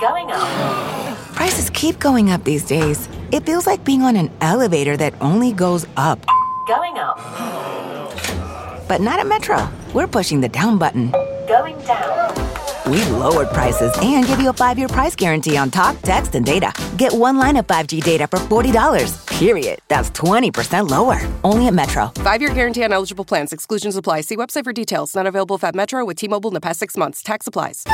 Going up. Prices keep going up these days. It feels like being on an elevator that only goes up. Going up. But not at Metro. We're pushing the down button. Going down. We've lowered prices and give you a 5-year price guarantee on talk, text, and data. Get one line of 5G data for $40, period. That's 20% lower. Only at Metro. 5-year guarantee on eligible plans. Exclusions apply. See website for details. Not available at Metro with T-Mobile in the past 6 months. Tax applies.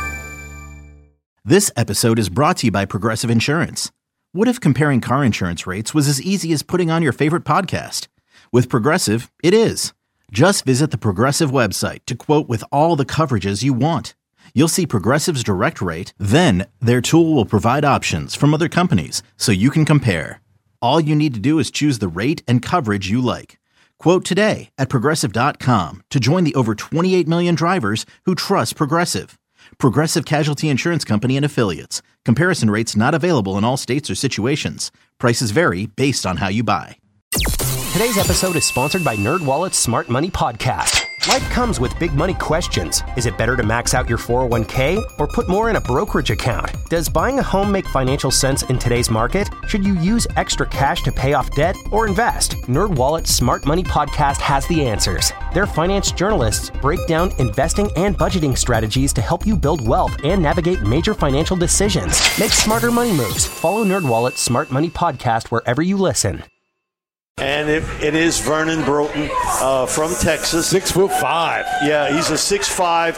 This episode is brought to you by Progressive Insurance. What if comparing car insurance rates was as easy as putting on your favorite podcast? With Progressive, it is. Just visit the Progressive website to quote with all the coverages you want. You'll see Progressive's direct rate, then their tool will provide options from other companies so you can compare. All you need to do is choose the rate and coverage you like. Quote today at Progressive.com to join the over 28 million drivers who trust Progressive. Progressive Casualty Insurance Company and Affiliates. Comparison rates not available in all states or situations. Prices vary based on how you buy. Today's episode is sponsored by NerdWallet's Smart Money Podcast. Life comes with big money questions. Is it better to max out your 401k or put more in a brokerage account? Does buying a home make financial sense in today's market? Should you use extra cash to pay off debt or invest? NerdWallet's Smart Money Podcast has the answers. Their finance journalists break down investing and budgeting strategies to help you build wealth and navigate major financial decisions. Make smarter money moves. Follow NerdWallet's Smart Money Podcast wherever you listen. And it is Vernon Broughton from Texas. 6'5". Yeah, he's a 6'5",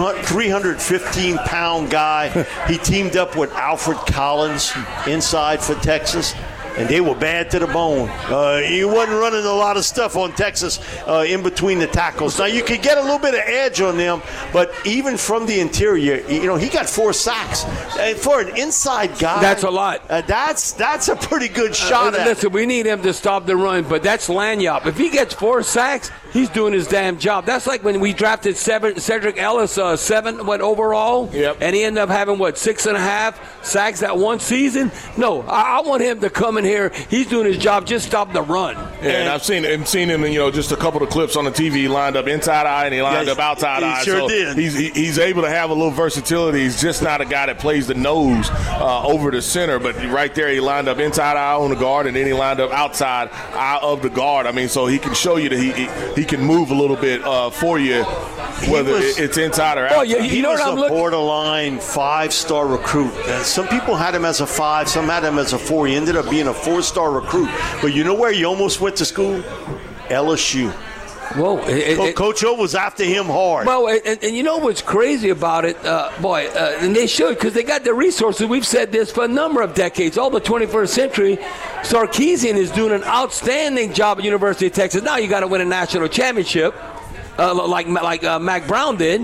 315-pound guy. He teamed up with Alfred Collins inside for Texas, and they were bad to the bone. He wasn't running a lot of stuff on Texas in between the tackles. Now, you could get a little bit of edge on them, but even from the interior, he got 4 sacks. For an inside guy, that's a lot. That's a pretty good shot at. Listen, we need him to stop the run, but that's Lanyap. If he gets 4 sacks, he's doing his damn job. That's like when we drafted Cedric Ellis, 7 overall, and he ended up having, 6.5 sacks that one season? No, I want him to come in here. He's doing his job. Just stop the run. Yeah, and I've seen him, just a couple of clips on the TV. He lined up inside eye and he lined up outside eye. Sure did. He's able to have a little versatility. He's just not a guy that plays the nose over the center. But right there, he lined up inside eye on the guard, and then he lined up outside eye of the guard. I mean, so he can show you that he can move a little bit for you, whether it's inside or outside. He was a borderline 5-star recruit. Some people had him as a 5, some had him as a 4. He ended up being a 4-star recruit. But you know where he almost went to school? LSU. Whoa. Coach O was after him hard. Well, and you know what's crazy about it, and they should, because they got the resources. We've said this for a number of decades, all the 21st century. Sarkisian is doing an outstanding job at University of Texas. Now you got to win a national championship, like Mac Brown did,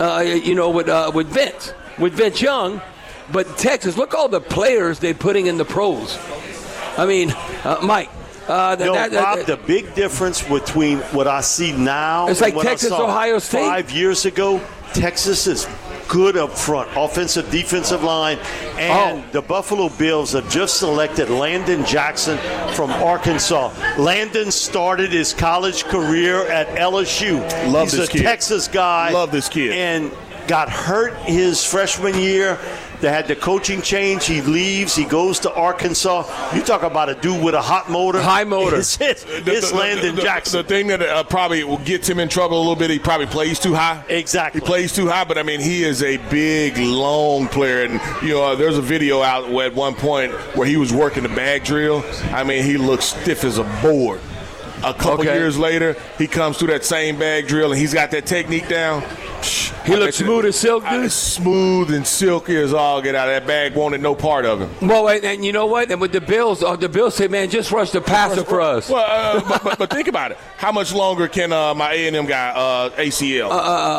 with Vince Young. But Texas, look all the players they're putting in the pros. I mean, Mike. Bob, the big difference between what I see now it's and like what Texas, I saw Ohio State 5 years ago, Texas is good up front, offensive, defensive line, and the Buffalo Bills have just selected Landon Jackson from Arkansas. Landon started his college career at LSU. He's a Texas guy. Love this kid. And got hurt his freshman year. They had the coaching change. He leaves. He goes to Arkansas. You talk about a dude with a hot motor. High motor. It's Landon Jackson. The thing that probably gets him in trouble a little bit, he probably plays too high. Exactly. He plays too high, but, I mean, he is a big, long player. And, there's a video out at one point where he was working the bag drill. I mean, he looks stiff as a board. A couple years later, he comes through that same bag drill, and he's got that technique down. He looks smooth as silk, dude. Smooth and silky as all get out. That bag wanted no part of him. Well, and you know what? And with the Bills say, man, just rush the passer for us. Well, but think about it. How much longer can my A&M guy, ACL?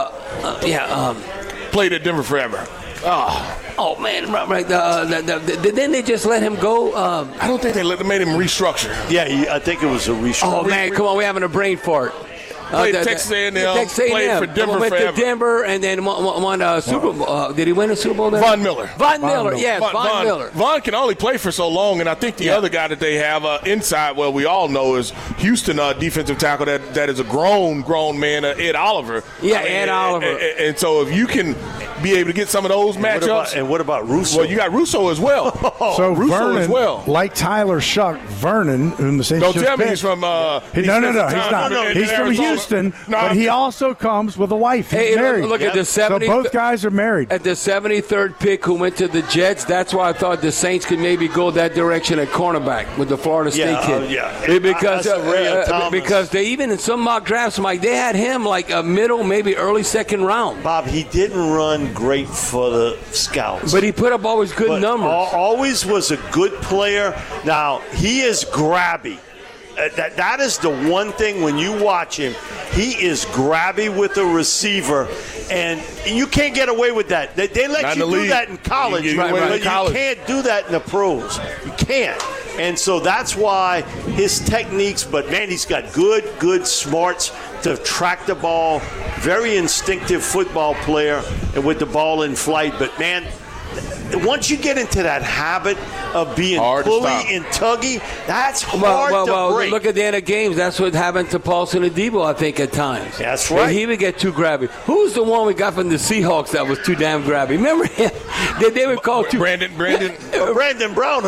Played at Denver forever. Oh man, right. Then they just let him go. I don't think they made him restructure. Yeah, I think it was a restructure. Oh man, come on, we're having a brain fart. Played Texas A&M, played for Denver went forever. to Denver and then won a Super Bowl. Did he win a Super Bowl there? Von Miller. Von Miller. Miller. Von can only play for so long, and I think the other guy that they have inside, we all know is Houston defensive tackle that is a grown man, Ed Oliver. Yeah, Ed Oliver. And so if you can be able to get some of those matchups. And what about Russo? Well, you got Russo as well. So Russo Vernon, as well. like Tyler Shuck, Vernon, whom the Saints Don't just tell me picked, he's from. No, he's not. He's from Houston, but he also comes with a wife. He's married. Look at the 70. So both guys are married. At the 73rd pick, who went to the Jets, that's why I thought the Saints could maybe go that direction at cornerback with the Florida State kid. Because they even in some mock drafts, Mike, they had him like a middle, maybe early second round. Bob, he didn't run great for the scouts. But he put up always good numbers. Always was a good player. Now, he is grabby. That is the one thing when you watch him, he is grabby with the receiver, and you can't get away with that. They let you do that in college, but you can't do that in the pros. You can't. And so that's why his techniques, but man, he's got good smarts to track the ball, very instinctive football player and with the ball in flight. But man, once you get into that habit of being pulley and tuggy, that's hard to break. Look at the end of games. That's what happened to Paulson and Debo, I think, at times. That's right. He would get too grabby. Who's the one we got from the Seahawks that was too damn grabby? Remember him? They were called too. Brandon Brown.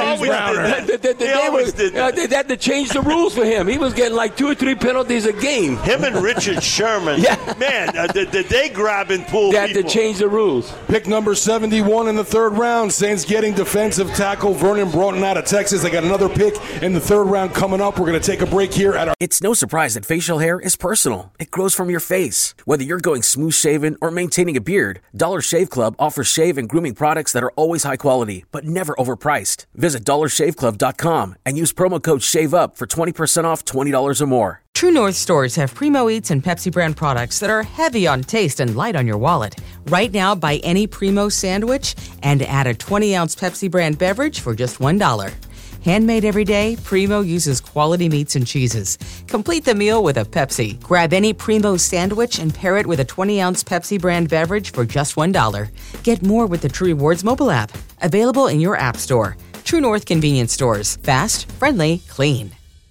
They had to change the rules for him. He was getting like 2 or 3 penalties a game. Him and Richard Sherman. Man, did they grab and pull people? They had to change the rules. Pick number 71 in the third round. Saints getting defensive tackle Vernon Broughton out of Texas. They got another pick in the third round coming up. We're going to take a break here at our... It's no surprise that facial hair is personal. It grows from your face. Whether you're going smooth shaven or maintaining a beard, Dollar Shave Club offers shave and grooming products that are always high quality, but never overpriced. Visit DollarShaveClub.com and use promo code SHAVEUP for 20% off $20 or more. True North stores have Primo Eats and Pepsi brand products that are heavy on taste and light on your wallet. Right now, buy any Primo sandwich and add a 20-ounce Pepsi brand beverage for just $1. Handmade every day, Primo uses quality meats and cheeses. Complete the meal with a Pepsi. Grab any Primo sandwich and pair it with a 20-ounce Pepsi brand beverage for just $1. Get more with the True Rewards mobile app. Available in your app store. True North convenience stores. Fast, friendly, clean.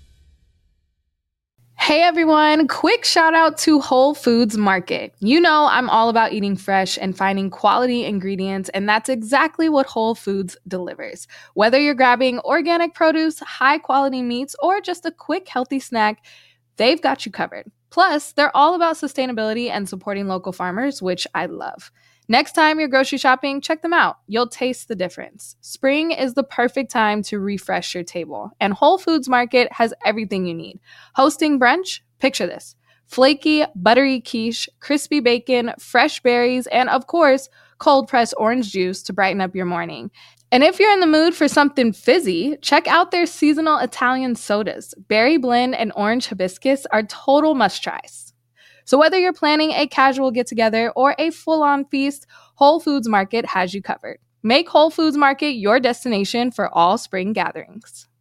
Hey everyone, quick shout out to Whole Foods Market. You know I'm all about eating fresh and finding quality ingredients, and that's exactly what Whole Foods delivers. Whether you're grabbing organic produce, high quality meats, or just a quick healthy snack, they've got you covered. Plus, they're all about sustainability and supporting local farmers, which I love. Next time you're grocery shopping, check them out. You'll taste the difference. Spring is the perfect time to refresh your table, and Whole Foods Market has everything you need. Hosting brunch? Picture this. Flaky, buttery quiche, crispy bacon, fresh berries, and of course, cold-pressed orange juice to brighten up your morning. And if you're in the mood for something fizzy, check out their seasonal Italian sodas. Berry blend and orange hibiscus are total must-tries. So whether you're planning a casual get-together or a full-on feast, Whole Foods Market has you covered. Make Whole Foods Market your destination for all spring gatherings.